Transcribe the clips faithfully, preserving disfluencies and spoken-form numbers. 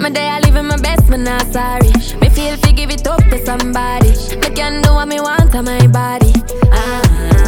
My day I living my best, but not sorry. Me feel fi give it up to somebody. Me can do what me want to my body. Ah,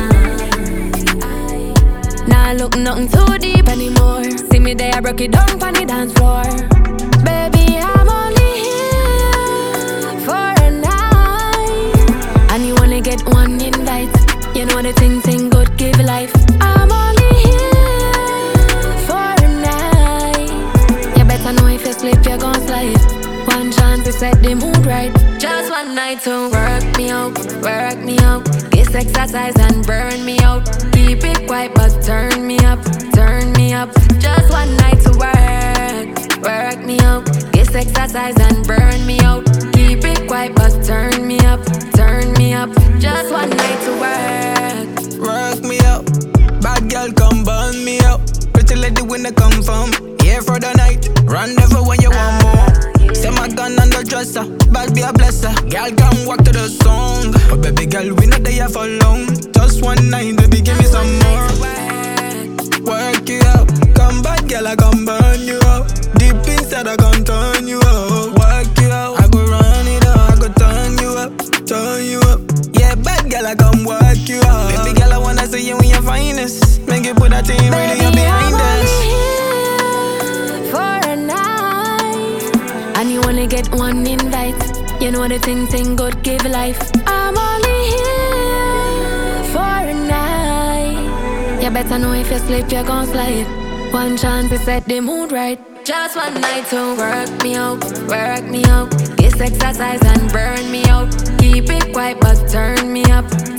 nah look nothing too deep anymore. See me there, I broke it down on the dance floor. Baby, I'm only here for a night, and you only get one invite. You know the thing, thing good, give life. I'm only here for a night. You better know if you slip, you're gon' slide. One chance to set the mood right. Just one night to work me out, work me out. This exercise and burn me out. Keep it quiet but turn me up, turn me up. Just one night to work, work me out. This exercise and burn me out. Keep it quiet but turn me up, turn me up. Just one night to work, work me out. Bad girl come burn me out. Pretty lady when they come from here for the night. Rendezvous when you want more. Set my gun on the dresser, bad be a blesser. Girl come walk to the song. Oh baby girl, we not there for long. Just one night, baby give me some more. Work you out, come bad girl, I come burn you out. Deep inside I come turn you up. Work you out, I go run it up, I go turn you up, turn you up. Yeah, bad girl, I come work you out. Baby girl, I wanna see you in your finest. Make you put that thing really up behind us. For a night, and you only get one invite. You know the thing, thing good, give life. I'm only here for a night. You better know if you slip, you're gon' slide. One chance to set the mood right. Just one night to work me out, work me out. This exercise and burn me out. Keep it quiet but turn me up,